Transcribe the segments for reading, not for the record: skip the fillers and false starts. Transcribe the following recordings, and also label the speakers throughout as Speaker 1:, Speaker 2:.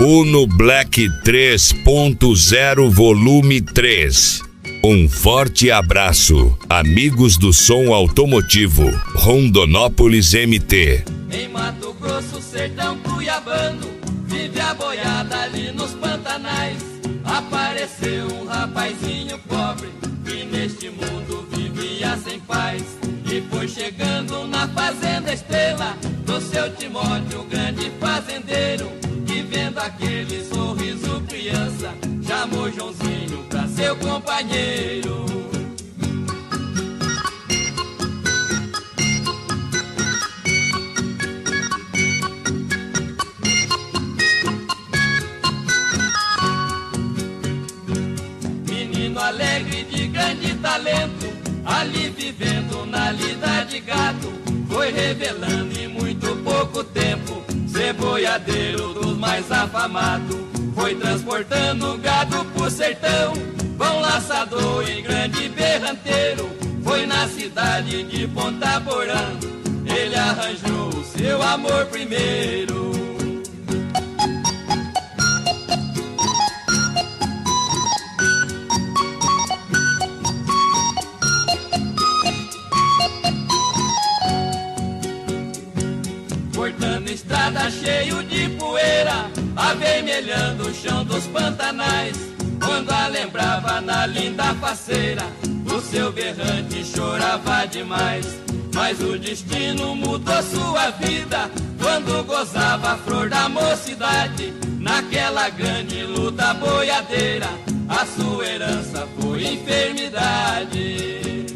Speaker 1: Uno Black 3.0 Volume 3. Um forte abraço, amigos do som automotivo, Rondonópolis MT.
Speaker 2: Em Mato Grosso, sertão cuiabano, vive a boiada ali nos pantanais. Apareceu um rapazinho pobre, que neste mundo vivia sem paz. E foi chegando na fazenda Estrela, do seu Timóteo, grande fazendeiro, que vendo aquele sorriso criança, chamou Joãozinho pra seu companheiro. Menino alegre de grande talento, ali vivendo na lida de gato, foi revelando em muito pouco tempo ser boiadeiro dos mais afamados. Foi transportando gado pro sertão, bom laçador e grande berranteiro. Foi na cidade de Ponta Porã, ele arranjou o seu amor primeiro. Cortando estrada cheio de poeira, avermelhando o chão dos pantanais. Quando a lembrava na linda faceira, o seu berrante chorava demais. Mas o destino mudou sua vida quando gozava a flor da mocidade. Naquela grande luta boiadeira, a sua herança foi enfermidade.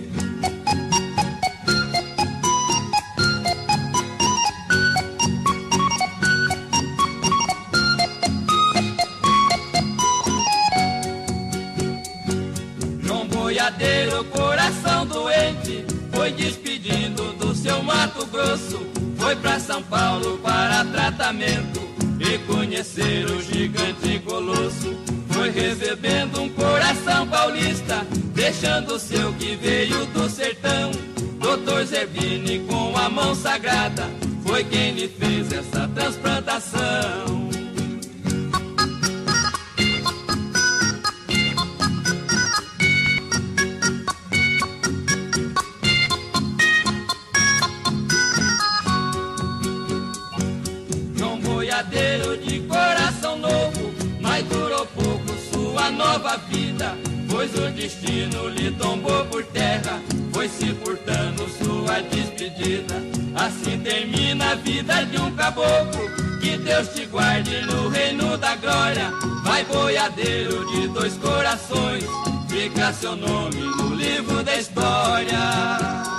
Speaker 2: Boiadeiro, coração doente, foi despedindo do seu Mato Grosso. Foi pra São Paulo para tratamento e conhecer o gigante colosso. Foi recebendo um coração paulista, deixando o seu que veio do sertão. Doutor Zerbini, com a mão sagrada, foi quem lhe fez essa transplantação. Boiadeiro de coração novo, mas durou pouco sua nova vida, pois o destino lhe tombou por terra, foi se furtando sua despedida. Assim termina a vida de um caboclo, que Deus te guarde no reino da glória. Vai boiadeiro de dois corações, fica seu nome no livro da história.